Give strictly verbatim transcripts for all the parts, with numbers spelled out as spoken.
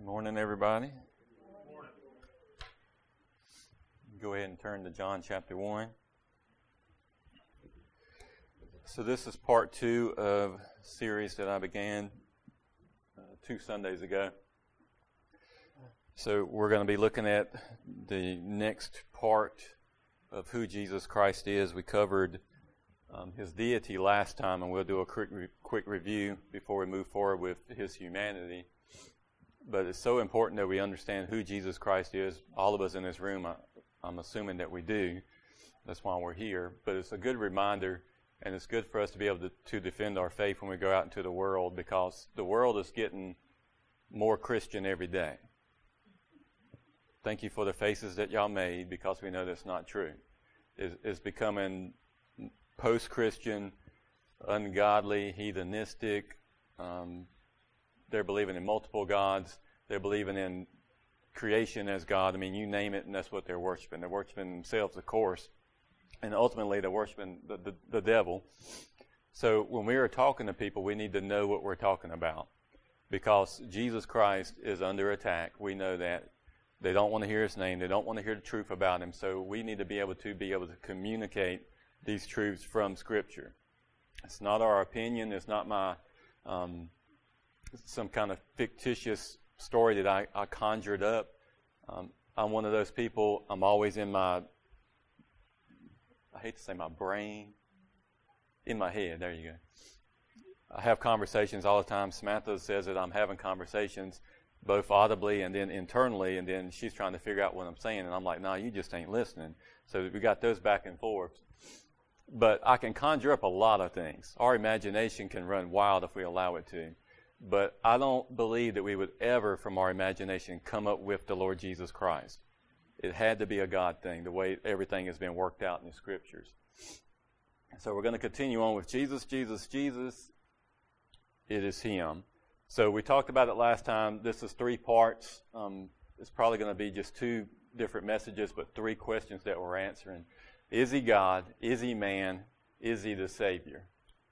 Good morning, everybody. Go ahead and turn to John chapter one. So this is part two of a series that I began uh, two Sundays ago. So we're going to be looking at the next part of who Jesus Christ is. We covered um, his deity last time, and we'll do a quick, re- quick review before we move forward with his humanity. But it's so important that we understand who Jesus Christ is. All of us in this room, I, I'm assuming that we do. That's why we're here. But it's a good reminder, and it's good for us to be able to, to defend our faith when we go out into the world, because the world is getting more Christian every day. Thank you for the faces that y'all made, because we know that's not true. It's, it's becoming post-Christian, ungodly, heathenistic. Um, they're believing in multiple gods. They're believing in creation as God. I mean, you name it, and that's what they're worshiping. They're worshiping themselves, of course, and ultimately they're worshiping the, the, the devil. So when we are talking to people, we need to know what we're talking about, because Jesus Christ is under attack. We know that. They don't want to hear his name. They don't want to hear the truth about him. So we need to be able to be able to communicate these truths from Scripture. It's not our opinion. It's not my um, some kind of fictitious story that I, I conjured up. Um, I'm one of those people. I'm always in my, I hate to say my brain, in my head. There you go. I have conversations all the time. Samantha says that I'm having conversations both audibly and then internally, and then she's trying to figure out what I'm saying, and I'm like, no, you just ain't listening. So we got those back and forth. But I can conjure up a lot of things. Our imagination can run wild if we allow it to. But I don't believe that we would ever, from our imagination, come up with the Lord Jesus Christ. It had to be a God thing, the way everything has been worked out in the Scriptures. So we're going to continue on with Jesus, Jesus, Jesus. It is him. So we talked about it last time. This is three parts. Um, it's probably going to be just two different messages, but three questions that we're answering. Is he God? Is he man? Is he the Savior?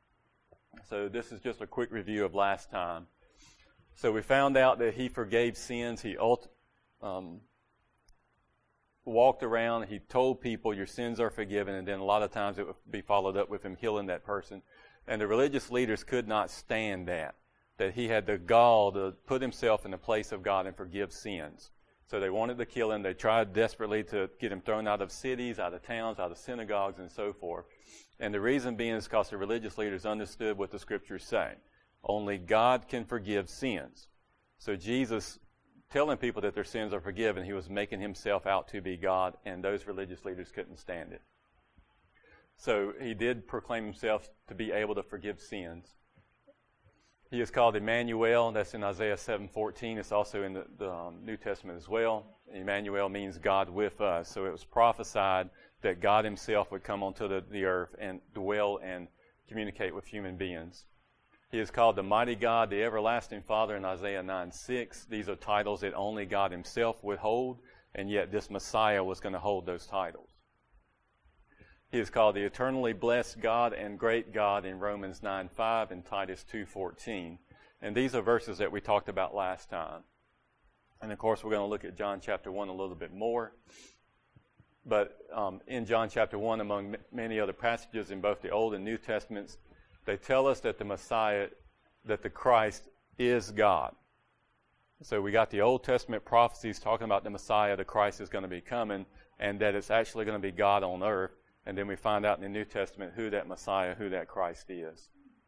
So this is just a quick review of last time. So we found out that he forgave sins. He ult- um, walked around. He told people your sins are forgiven, and then a lot of times it would be followed up with him healing that person. And the religious leaders could not stand that, that he had the gall to put himself in the place of God and forgive sins. So they wanted to kill him. They tried desperately to get him thrown out of cities, out of towns, out of synagogues, and so forth. And the reason being is because the religious leaders understood what the Scriptures say. Only God can forgive sins. So Jesus, telling people that their sins are forgiven, he was making himself out to be God, and those religious leaders couldn't stand it. So he did proclaim himself to be able to forgive sins. He is called Emmanuel. That's in Isaiah seven fourteen. It's also in the, the um, New Testament as well. Emmanuel means God with us. So it was prophesied that God himself would come onto the, the earth and dwell and communicate with human beings. He is called the Mighty God, the Everlasting Father in Isaiah nine six. These are titles that only God himself would hold, and yet this Messiah was going to hold those titles. He is called the Eternally Blessed God and Great God in Romans nine five and Titus two fourteen. And these are verses that we talked about last time. And of course, we're going to look at John chapter one a little bit more. But um, in John chapter one, among m- many other passages in both the Old and New Testaments, they tell us that the Messiah, that the Christ is God. So we got the Old Testament prophecies talking about the Messiah, the Christ is going to be coming, and that it's actually going to be God on earth. And then we find out in the New Testament who that Messiah, who that Christ is.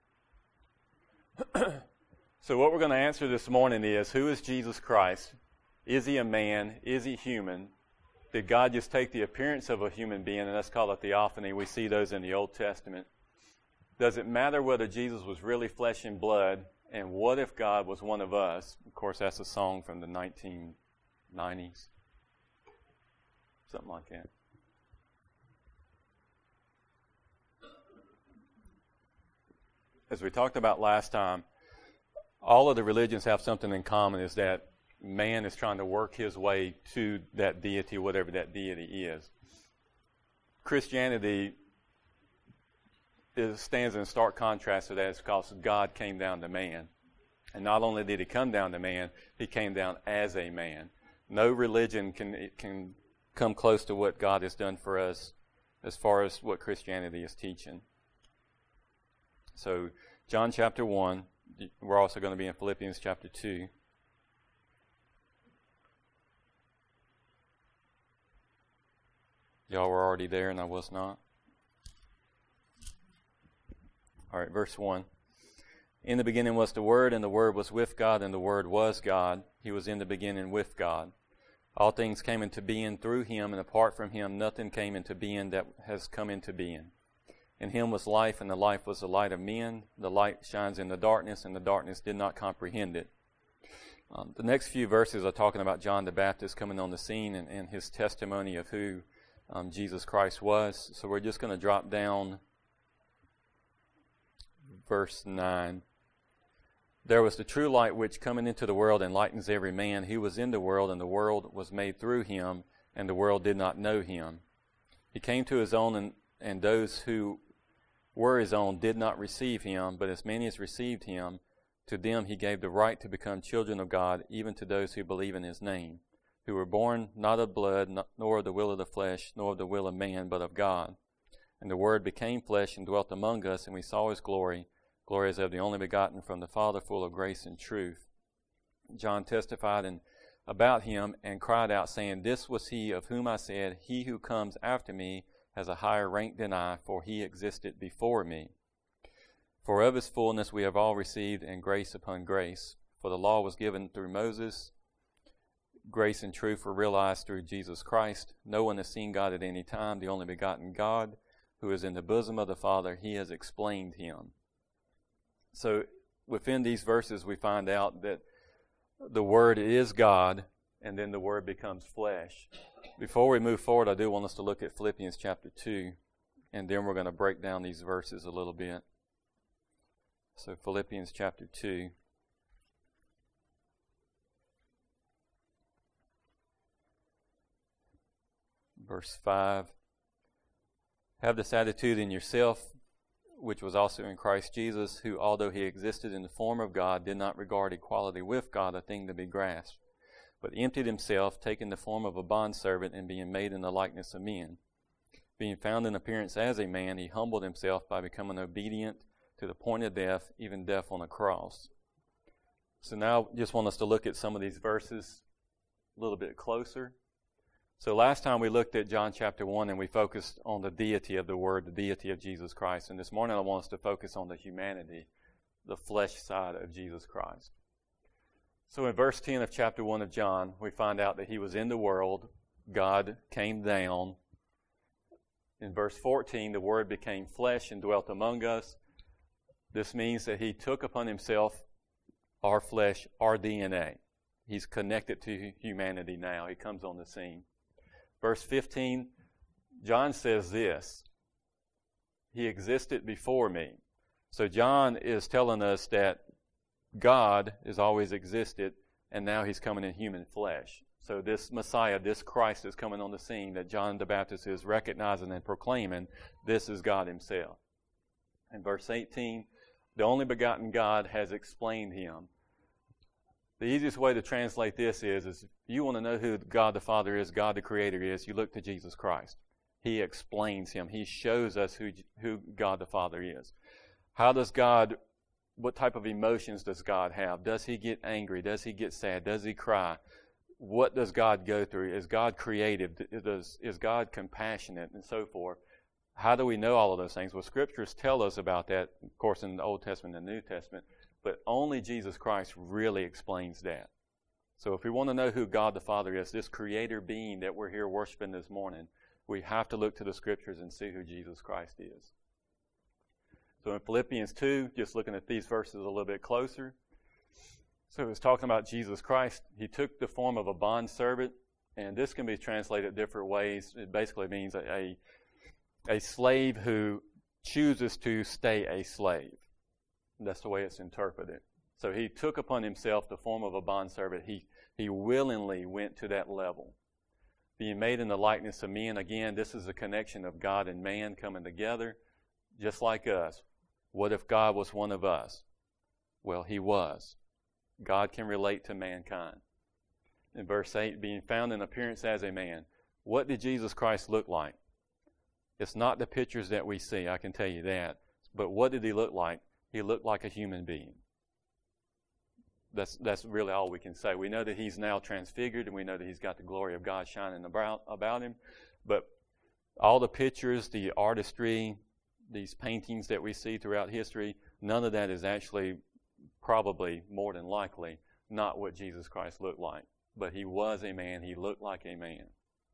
So what we're going to answer this morning is, who is Jesus Christ? Is he a man? Is he human? Did God just take the appearance of a human being, and that's called a theophany? We see those in the Old Testament. Does it matter whether Jesus was really flesh and blood? And what if God was one of us? Of course, that's a song from the nineteen nineties. Something like that. As we talked about last time, all of the religions have something in common, is that man is trying to work his way to that deity, whatever that deity is. Christianity is, stands in stark contrast to that. It's because God came down to man. And not only did he come down to man, he came down as a man. No religion can can come close to what God has done for us as far as what Christianity is teaching. So, John chapter one, we're also going to be in Philippians chapter two. Y'all were already there and I was not. All right, verse one. In the beginning was the Word, and the Word was with God, and the Word was God. He was in the beginning with God. All things came into being through him, and apart from him nothing came into being that has come into being. In him was life, and the life was the light of men. The light shines in the darkness, and the darkness did not comprehend it. Um, the next few verses are talking about John the Baptist coming on the scene and, and his testimony of who um, Jesus Christ was. So we're just going to drop down verse nine. There was the true light which coming into the world enlightens every man. He was in the world, and the world was made through him, and the world did not know him. He came to his own, and, and those who were his own did not receive him, but as many as received him, to them he gave the right to become children of God, even to those who believe in his name, who were born not of blood, not, nor of the will of the flesh, nor of the will of man, but of God. And the Word became flesh and dwelt among us, and we saw his glory, glory as of the only begotten from the Father, full of grace and truth. John testified in, about him and cried out, saying, This was he of whom I said, He who comes after me has a higher rank than I, for he existed before me. For of his fullness we have all received, and grace upon grace. For the law was given through Moses. Grace and truth were realized through Jesus Christ. No one has seen God at any time. The only begotten God, who is in the bosom of the Father, he has explained him. So within these verses we find out that the Word is God, and then the Word becomes flesh. Before we move forward, I do want us to look at Philippians chapter two, and then we're going to break down these verses a little bit. So Philippians chapter two. Verse five. Have this attitude in yourself, which was also in Christ Jesus, who, although he existed in the form of God, did not regard equality with God a thing to be grasped, but emptied himself, taking the form of a bondservant, and being made in the likeness of men. Being found in appearance as a man, he humbled himself by becoming obedient to the point of death, even death on a cross. So now I just want us to look at some of these verses a little bit closer. So last time we looked at John chapter one and we focused on the deity of the Word, the deity of Jesus Christ. And this morning I want us to focus on the humanity, the flesh side of Jesus Christ. So in verse ten of chapter one of John, we find out that he was in the world, God came down. In verse fourteen, the Word became flesh and dwelt among us. This means that he took upon himself our flesh, our D N A. He's connected to humanity now. He comes on the scene. Verse fifteen, John says this, he existed before me. So John is telling us that God has always existed, and now he's coming in human flesh. So this Messiah, this Christ is coming on the scene that John the Baptist is recognizing and proclaiming, this is God himself. In verse eighteen, the only begotten God has explained him. The easiest way to translate this is, is if you want to know who God the Father is, God the Creator is, you look to Jesus Christ. He explains him. He shows us who, who God the Father is. How does God, what type of emotions does God have? Does he get angry? Does he get sad? Does he cry? What does God go through? Is God creative? Does, is God compassionate? And so forth. How do we know all of those things? Well, Scriptures tell us about that, of course, in the Old Testament and the New Testament. But only Jesus Christ really explains that. So if we want to know who God the Father is, this creator being that we're here worshiping this morning, we have to look to the Scriptures and see who Jesus Christ is. So in Philippians two, just looking at these verses a little bit closer. So it's talking about Jesus Christ. He took the form of a bondservant, and this can be translated different ways. It basically means a, a, a slave who chooses to stay a slave. That's the way it's interpreted. So he took upon himself the form of a bondservant. He, he willingly went to that level. Being made in the likeness of men, again, this is a connection of God and man coming together, just like us. What if God was one of us? Well, he was. God can relate to mankind. In verse eight, being found in appearance as a man. What did Jesus Christ look like? It's not the pictures that we see, I can tell you that. But what did he look like? He looked like a human being. That's that's really all we can say. We know that he's now transfigured, and we know that he's got the glory of God shining about, about him. But all the pictures, the artistry, these paintings that we see throughout history, none of that is actually, probably more than likely, not what Jesus Christ looked like. But he was a man. He looked like a man.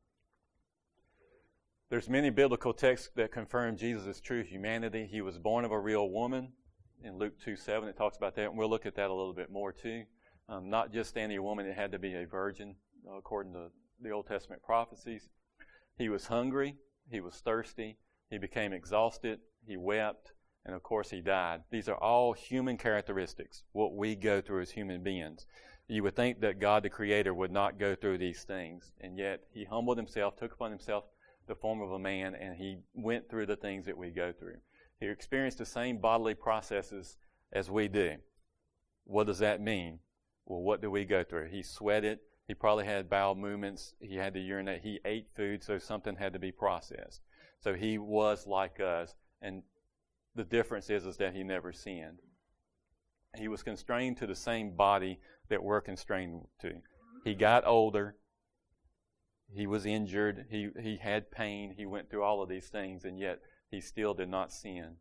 There's many biblical texts that confirm Jesus' true humanity. He was born of a real woman. In Luke two seven, it talks about that, and we'll look at that a little bit more too. Um, not just any woman, it had to be a virgin, uh, according to the Old Testament prophecies. He was hungry. He was thirsty. He became exhausted. He wept. And of course, he died. These are all human characteristics, what we go through as human beings. You would think that God, the Creator, would not go through these things. And yet, he humbled himself, took upon himself the form of a man, and he went through the things that we go through. He experienced the same bodily processes as we do. What does that mean? Well, what do we go through? He sweated. He probably had bowel movements. He had to urinate. He ate food, so something had to be processed. So he was like us. And the difference is, is that he never sinned. He was constrained to the same body that we're constrained to. He got older. He was injured. He, he had pain. He went through all of these things, and yet he still did not sin.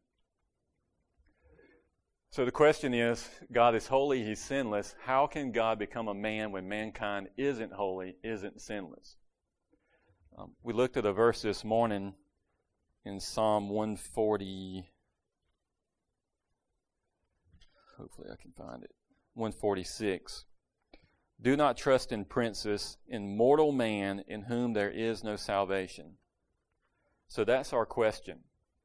So the question is, God is holy, he's sinless. How can God become a man when mankind isn't holy, isn't sinless? Um, we looked at a verse this morning in Psalm one forty. Hopefully I can find it. one forty-six. Do not trust in princes, in mortal man in whom there is no salvation. So that's our question.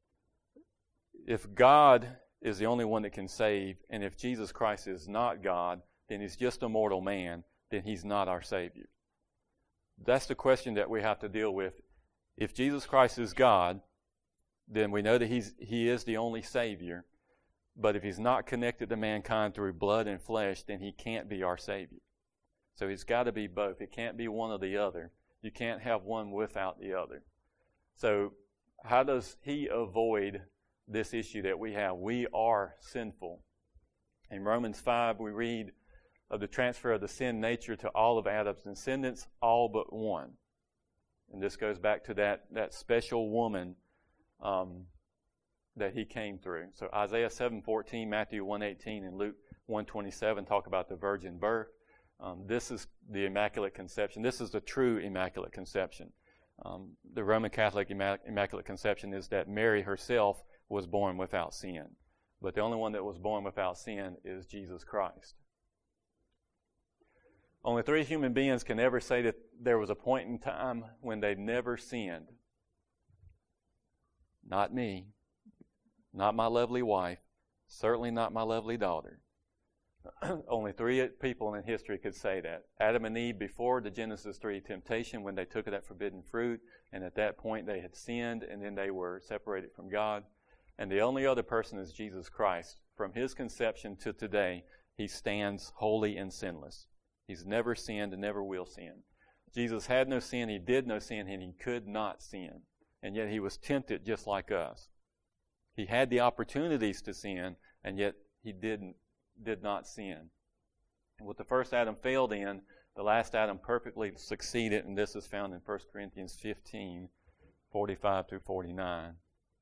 If God is the only one that can save, and if Jesus Christ is not God, then he's just a mortal man, then he's not our Savior. That's the question that we have to deal with. If Jesus Christ is God, then we know that he's, he is the only Savior. But if he's not connected to mankind through blood and flesh, then he can't be our Savior. So he's got to be both. It can't be one or the other. You can't have one without the other. So how does he avoid this issue that we have? We are sinful. In Romans five, we read of the transfer of the sin nature to all of Adam's descendants, all but one. And this goes back to that, that special woman um, that he came through. So Isaiah seven fourteen, Matthew one eighteen, and Luke one twenty-seven talk about the virgin birth. Um, this is the Immaculate Conception. This is the true Immaculate Conception. Um, the Roman Catholic Immaculate Conception is that Mary herself was born without sin. But the only one that was born without sin is Jesus Christ. Only three human beings can ever say that there was a point in time when they never sinned. Not me. Not my lovely wife. Certainly not my lovely daughter. Only three people in history could say that. Adam and Eve before the Genesis three temptation, when they took of that forbidden fruit, and at that point they had sinned, and then they were separated from God. And the only other person is Jesus Christ. From his conception to today, he stands holy and sinless. He's never sinned and never will sin. Jesus had no sin, he did no sin, and he could not sin. And yet he was tempted just like us. He had the opportunities to sin, and yet he didn't, did not sin. And what the first Adam failed in, the last Adam perfectly succeeded, and this is found in First Corinthians fifteen, forty-five through forty-nine.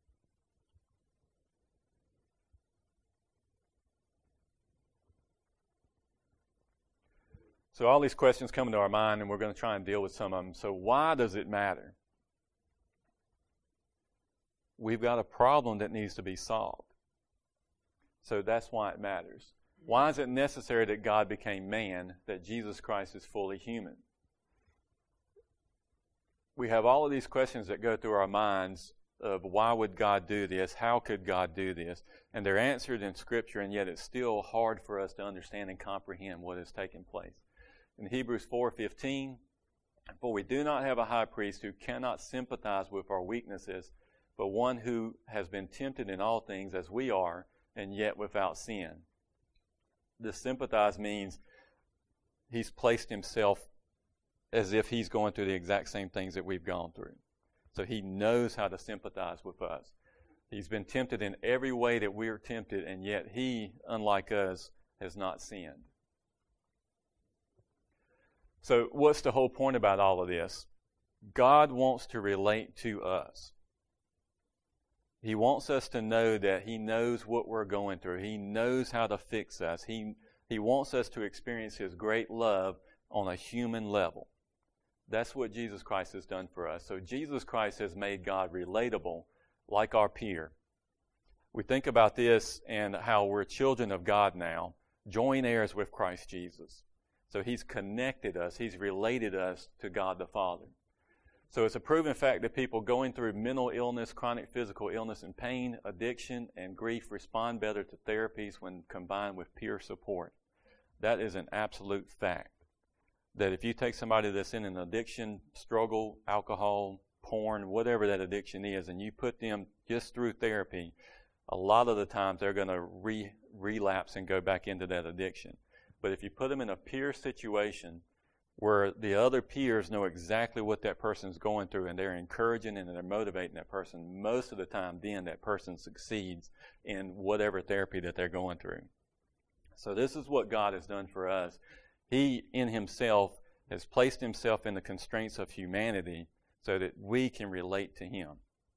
So all these questions come into our mind, and we're going to try and deal with some of them. So why does it matter? We've got a problem that needs to be solved. So that's why it matters. Why is it necessary that God became man, that Jesus Christ is fully human? We have all of these questions that go through our minds of why would God do this? How could God do this? And they're answered in Scripture, and yet it's still hard for us to understand and comprehend what has taken place. In Hebrews four fifteen, for we do not have a high priest who cannot sympathize with our weaknesses, but one who has been tempted in all things as we are, and yet without sin. The sympathize means he's placed himself as if he's going through the exact same things that we've gone through. So he knows how to sympathize with us. He's been tempted in every way that we're tempted, and yet he, unlike us, has not sinned. So what's the whole point about all of this? God wants to relate to us. He wants us to know that he knows what we're going through. He knows how to fix us. He, he wants us to experience his great love on a human level. That's what Jesus Christ has done for us. So Jesus Christ has made God relatable, like our peer. We think about this and how we're children of God now, joint heirs with Christ Jesus. So he's connected us, he's related us to God the Father. So it's a proven fact that people going through mental illness, chronic physical illness and pain, addiction, and grief respond better to therapies when combined with peer support. That is an absolute fact. That if you take somebody that's in an addiction, struggle, alcohol, porn, whatever that addiction is, and you put them just through therapy, a lot of the times they're going to re- relapse and go back into that addiction. But if you put them in a peer situation where the other peers know exactly what that person's going through and they're encouraging and they're motivating that person, most of the time then that person succeeds in whatever therapy that they're going through. So this is what God has done for us. He, in himself, has placed himself in the constraints of humanity so that we can relate to him.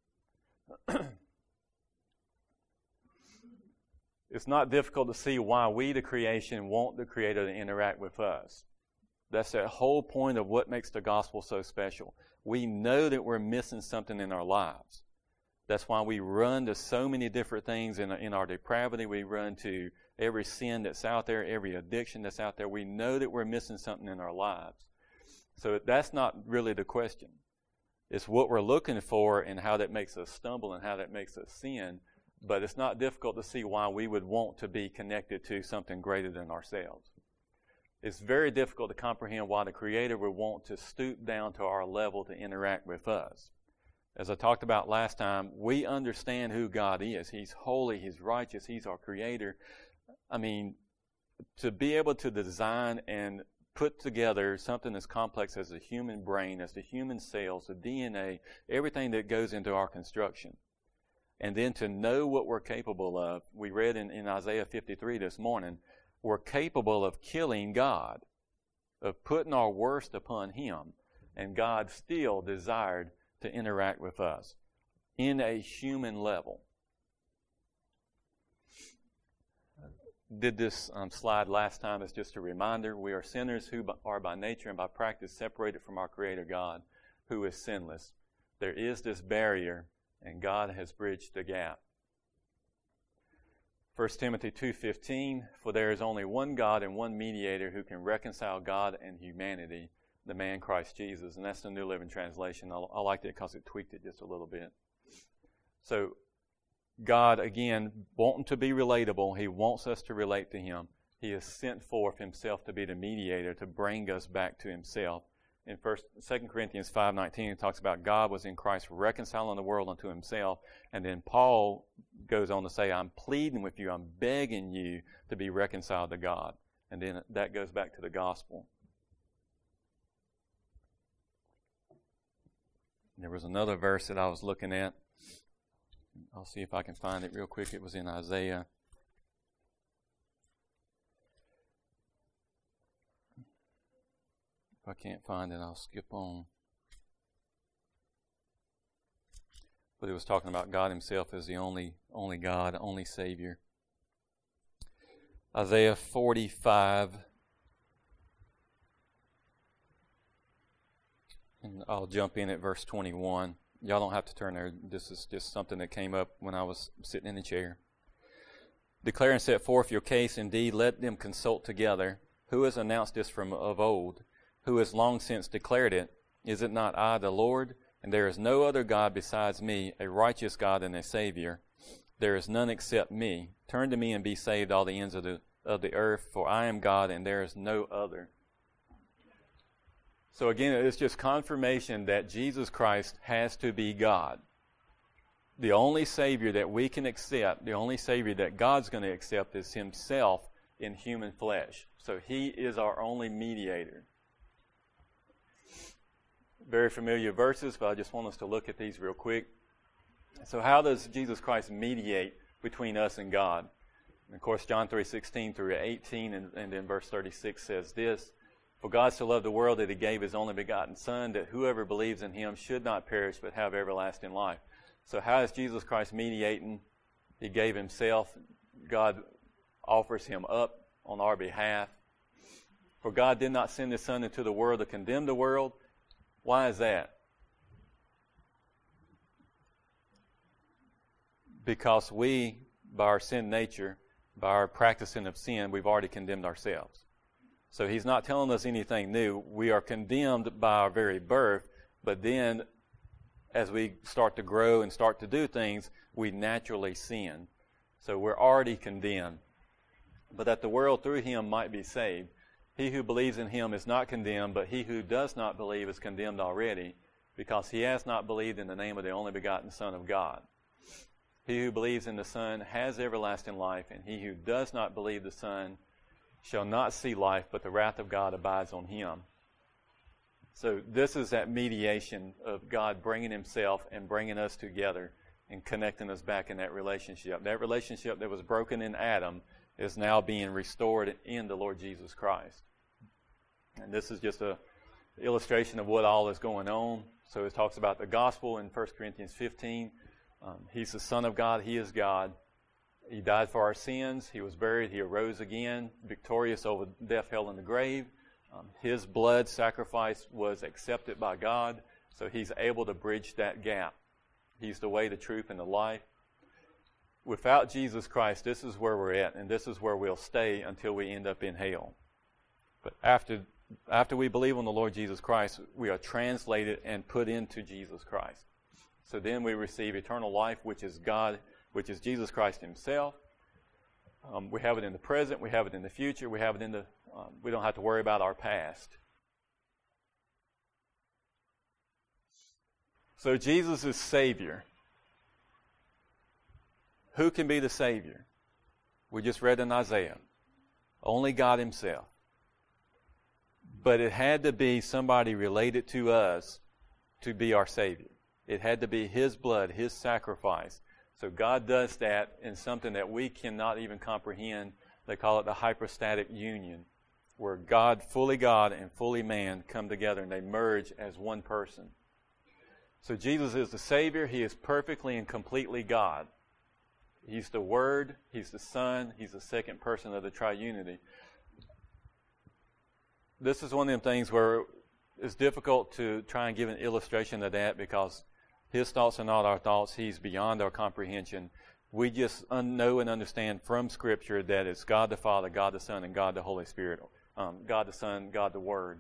It's not difficult to see why we, the creation, want the Creator to interact with us. That's that whole point of what makes the gospel so special. We know that we're missing something in our lives. That's why we run to so many different things in, in our depravity. We run to every sin that's out there, every addiction that's out there. We know that we're missing something in our lives. So that's not really the question. It's what we're looking for and how that makes us stumble and how that makes us sin. But it's not difficult to see why we would want to be connected to something greater than ourselves. It's very difficult to comprehend why the Creator would want to stoop down to our level to interact with us. As I talked about last time, we understand who God is. He's holy, He's righteous, He's our Creator. I mean, to be able to design and put together something as complex as the human brain, as the human cells, the D N A, everything that goes into our construction. And then to know what we're capable of. We read in, in Isaiah fifty-three this morning, we're capable of killing God, of putting our worst upon Him. And God still desired to interact with us in a human level. Did this um, slide last time as just a reminder. We are sinners who are by nature and by practice separated from our Creator God, who is sinless. There is this barrier, and God has bridged the gap. First Timothy two fifteen, for there is only one God and one mediator who can reconcile God and humanity, the man Christ Jesus. And that's the New Living Translation. I, I liked it because it tweaked it just a little bit. So God, again, wanting to be relatable, He wants us to relate to Him. He has sent forth Himself to be the mediator, to bring us back to Himself. In First, Second Corinthians five nineteen, it talks about God was in Christ reconciling the world unto Himself. And then Paul goes on to say, I'm pleading with you, I'm begging you to be reconciled to God. And then that goes back to the gospel. There was another verse that I was looking at. I'll see if I can find it real quick. It was in Isaiah. If I can't find it, I'll skip on. But it was talking about God Himself as the only, only God, only Savior. Isaiah forty-five. And I'll jump in at verse twenty-one. Y'all don't have to turn there. This is just something that came up when I was sitting in the chair. Declare and set forth your case. Indeed, let them consult together. Who has announced this from of old? Who has long since declared it? Is it not I, the Lord? And there is no other God besides me, a righteous God and a Savior. There is none except me. Turn to me and be saved, all the ends of the, of the earth, for I am God and there is no other. So again, it's just confirmation that Jesus Christ has to be God. The only Savior that we can accept, the only Savior that God's going to accept is Himself in human flesh. So he is our only mediator. Very familiar verses, but I just want us to look at these real quick. So how does Jesus Christ mediate between us and God? And of course, John three sixteen through eighteen, and, and then verse thirty-six says this: For God so loved the world that he gave his only begotten Son, that whoever believes in him should not perish but have everlasting life. So how is Jesus Christ mediating? He gave himself. God offers him up on our behalf. For God did not send his Son into the world to condemn the world. Why is that? Because we, by our sin nature, by our practicing of sin, we've already condemned ourselves. So he's not telling us anything new. We are condemned by our very birth, but then as we start to grow and start to do things, we naturally sin. So we're already condemned. But that the world through him might be saved. He who believes in him is not condemned, but he who does not believe is condemned already, because he has not believed in the name of the only begotten Son of God. He who believes in the Son has everlasting life, and he who does not believe the Son shall not see life, but the wrath of God abides on him. So this is that mediation of God bringing himself and bringing us together and connecting us back in that relationship. That relationship that was broken in Adam is now being restored in the Lord Jesus Christ. And this is just a illustration of what all is going on. So it talks about the gospel in First Corinthians fifteen. Um, he's the Son of God. He is God. He died for our sins. He was buried. He arose again, victorious over death, hell, and the grave. Um, his blood sacrifice was accepted by God, so he's able to bridge that gap. He's the way, the truth, and the life. Without Jesus Christ, this is where we're at, and this is where we'll stay until we end up in hell. But after after we believe on the Lord Jesus Christ, we are translated and put into Jesus Christ. So then we receive eternal life, which is God, which is Jesus Christ himself. Um, we have it in the present, we have it in the future, we have it in the, um, we don't have to worry about our past. So Jesus is Savior. Who can be the Savior? We just read in Isaiah. Only God himself. But it had to be somebody related to us to be our Savior. It had to be his blood, his sacrifice. So God does that in something that we cannot even comprehend. They call it the hypostatic union, where God, fully God and fully man, come together and they merge as one person. So Jesus is the Savior. He is perfectly and completely God. He's the Word. He's the Son. He's the second person of the triunity. This is one of them things where it's difficult to try and give an illustration of that because his thoughts are not our thoughts. He's beyond our comprehension. We just un- know and understand from Scripture that it's God the Father, God the Son, and God the Holy Spirit. Um, God the Son, God the Word.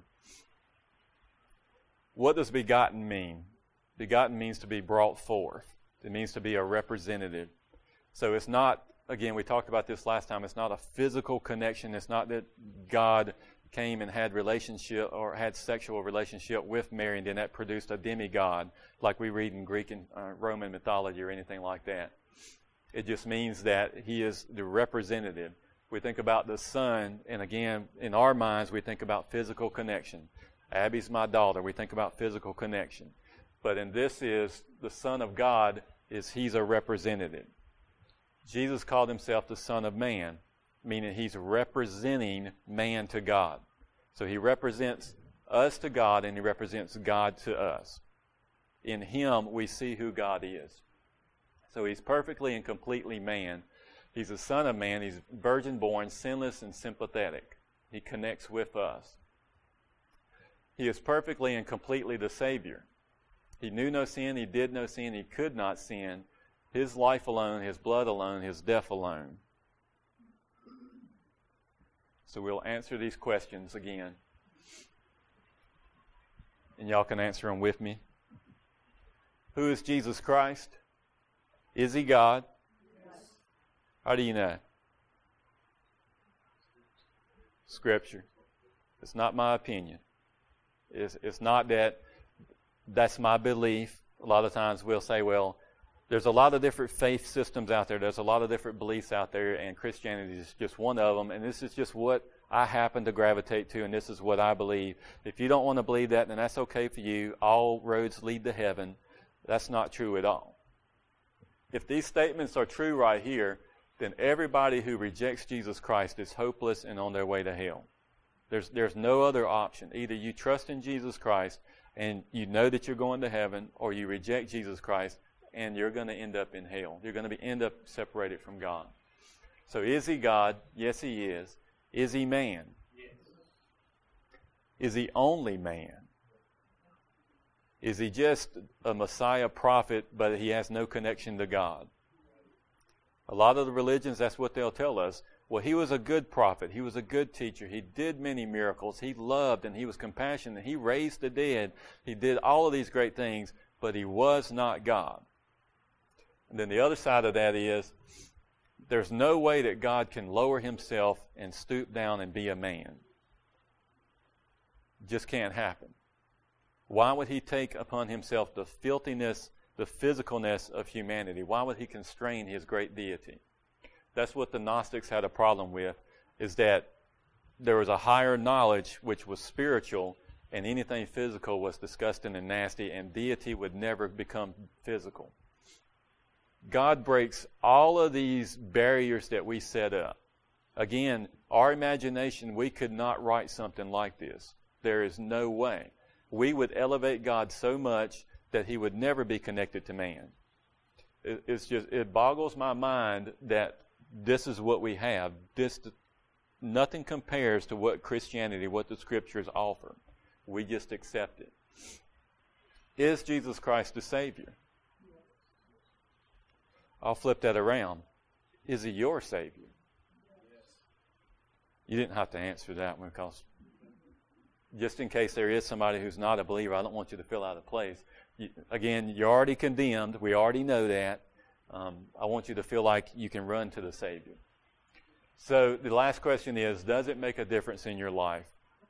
What does begotten mean? Begotten means to be brought forth. It means to be a representative. So it's not, again, we talked about this last time, it's not a physical connection. It's not that God came and had relationship or had sexual relationship with Mary and then that produced a demigod like we read in Greek and uh, Roman mythology or anything like that. It just means that he is the representative. We think about the Son, and again, in our minds, we think about physical connection. Abby's my daughter. We think about physical connection. But in this is, the Son of God is he's a representative. Jesus called himself the Son of Man, meaning he's representing man to God. So he represents us to God and he represents God to us. In him, we see who God is. So he's perfectly and completely man. He's the Son of Man. He's virgin born, sinless and sympathetic. He connects with us. He is perfectly and completely the Savior. He knew no sin. He did no sin. He could not sin. His life alone, his blood alone, his death alone. So we'll answer these questions again. And y'all can answer them with me. Who is Jesus Christ? Is he God? Yes. How do you know? Scripture. It's not my opinion. It's, it's not that that's my belief. A lot of times we'll say, well, there's a lot of different faith systems out there. There's a lot of different beliefs out there, and Christianity is just one of them. And this is just what I happen to gravitate to, and this is what I believe. If you don't want to believe that, then that's okay for you. All roads lead to heaven. That's not true at all. If these statements are true right here, then everybody who rejects Jesus Christ is hopeless and on their way to hell. There's, there's no other option. Either you trust in Jesus Christ and you know that you're going to heaven, or you reject Jesus Christ and you're going to end up in hell. You're going to be end up separated from God. So is he God? Yes, he is. Is he man? Yes. Is he only man? Is he just a Messiah prophet, but he has no connection to God? A lot of the religions, that's what they'll tell us. Well, he was a good prophet. He was a good teacher. He did many miracles. He loved and he was compassionate. He raised the dead. He did all of these great things, but he was not God. And then the other side of that is, there's no way that God can lower himself and stoop down and be a man. It just can't happen. Why would he take upon himself the filthiness, the physicalness of humanity? Why would he constrain his great deity? That's what the Gnostics had a problem with, is that there was a higher knowledge which was spiritual, and anything physical was disgusting and nasty, and deity would never become physical. God breaks all of these barriers that we set up. Again, our imagination, we could not write something like this. There is no way. We would elevate God so much that he would never be connected to man. It, it's just, it boggles my mind that this is what we have. This, nothing compares to what Christianity, what the Scriptures offer. We just accept it. Is Jesus Christ the Savior? I'll flip that around. Is he your Savior? You didn't have to answer that one, because just in case there is somebody who's not a believer, I don't want you to feel out of place. You, again, you're already condemned. We already know that. Um, I want you to feel like you can run to the Savior. So the last question is, does it make a difference in your life?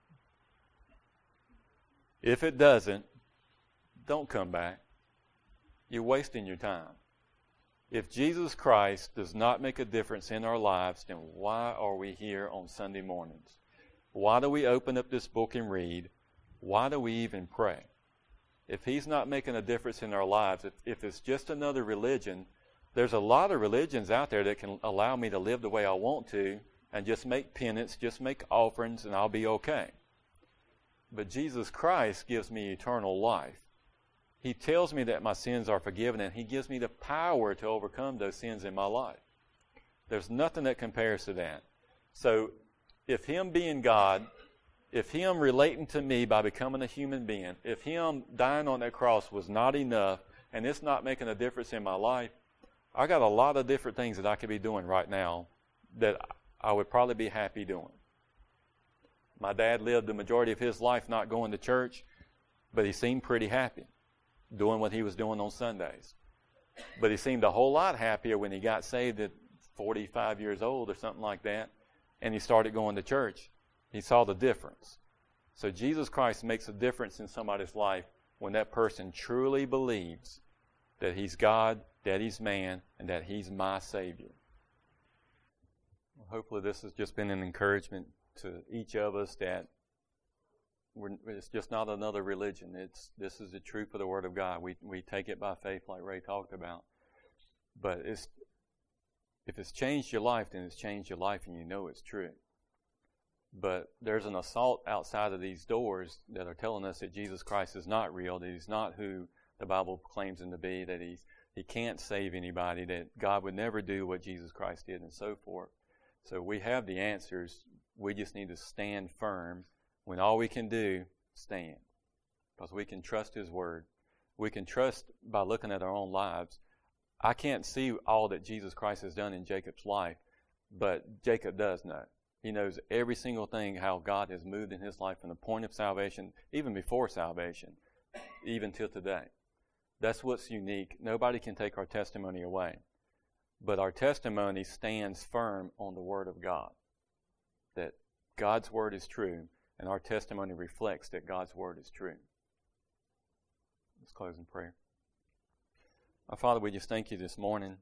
If it doesn't, don't come back. You're wasting your time. If Jesus Christ does not make a difference in our lives, then why are we here on Sunday mornings? Why do we open up this book and read? Why do we even pray? If he's not making a difference in our lives, if, if it's just another religion, there's a lot of religions out there that can allow me to live the way I want to and just make penance, just make offerings, and I'll be okay. But Jesus Christ gives me eternal life. He tells me that my sins are forgiven, and he gives me the power to overcome those sins in my life. There's nothing that compares to that. So if him being God, if him relating to me by becoming a human being, if him dying on that cross was not enough, and it's not making a difference in my life, I got a lot of different things that I could be doing right now that I would probably be happy doing. My dad lived the majority of his life not going to church, but he seemed pretty happy doing what he was doing on Sundays. But he seemed a whole lot happier when he got saved at forty-five years old or something like that, and he started going to church. He saw the difference. So Jesus Christ makes a difference in somebody's life when that person truly believes that he's God, that he's man, and that he's my Savior. Well, hopefully this has just been an encouragement to each of us that we're, it's just not another religion. It's this is the truth of the Word of God. We we take it by faith, like Ray talked about. But it's if it's changed your life, then it's changed your life, and you know it's true. But there's an assault outside of these doors that are telling us that Jesus Christ is not real, that he's not who the Bible claims him to be, that he's he can't save anybody, that God would never do what Jesus Christ did, and so forth. So we have the answers. We just need to stand firm when all we can do, stand. Because we can trust his word. We can trust by looking at our own lives. I can't see all that Jesus Christ has done in Jacob's life, but Jacob does know. He knows every single thing, how God has moved in his life from the point of salvation, even before salvation, even till today. That's what's unique. Nobody can take our testimony away. But our testimony stands firm on the Word of God. That God's Word is true, and our testimony reflects that God's Word is true. Let's close in prayer. Our Father, we just thank you this morning.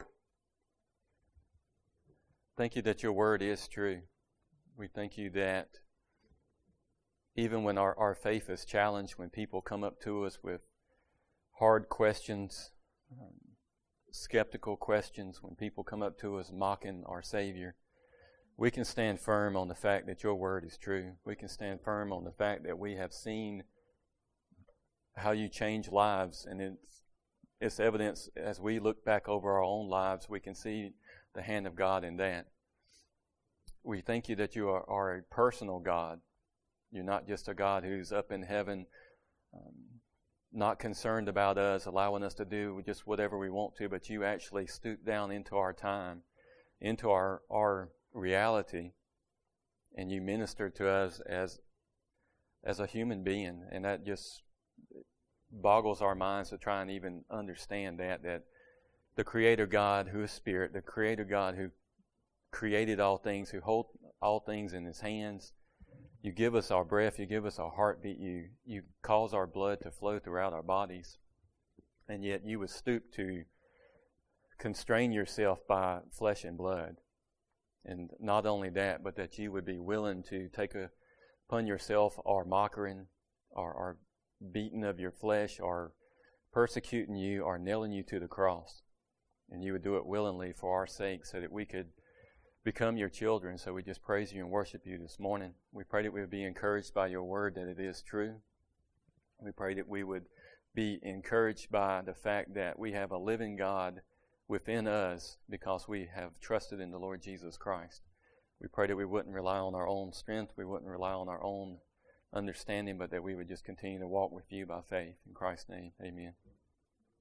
Thank you that your word is true. We thank you that even when our, our faith is challenged, when people come up to us with hard questions, um, skeptical questions, when people come up to us mocking our Savior, we can stand firm on the fact that your word is true. We can stand firm on the fact that we have seen how you change lives, and it's, it's evidence as we look back over our own lives, we can see the hand of God in that. We thank you that you are, are a personal God. You're not just a God who's up in heaven, um, not concerned about us, allowing us to do just whatever we want to, but you actually stoop down into our time, into our, our reality, and you minister to us as, as a human being. And that just boggles our minds to try and even understand that, that the Creator God who is Spirit, the Creator God who created all things, who holds all things in His hands, you give us our breath, you give us our heartbeat, you, you cause our blood to flow throughout our bodies, and yet you would stoop to constrain yourself by flesh and blood. And not only that, but that you would be willing to take a, upon yourself our mocking, our, our beating of your flesh, our persecuting you, or nailing you to the cross. And you would do it willingly for our sake so that we could become your children. So we just praise you and worship you this morning. We pray that we would be encouraged by your word, that it is true. We pray that we would be encouraged by the fact that we have a living God within us because we have trusted in the Lord Jesus Christ. We pray that we wouldn't rely on our own strength, we wouldn't rely on our own understanding, but that we would just continue to walk with you by faith. In Christ's name, amen.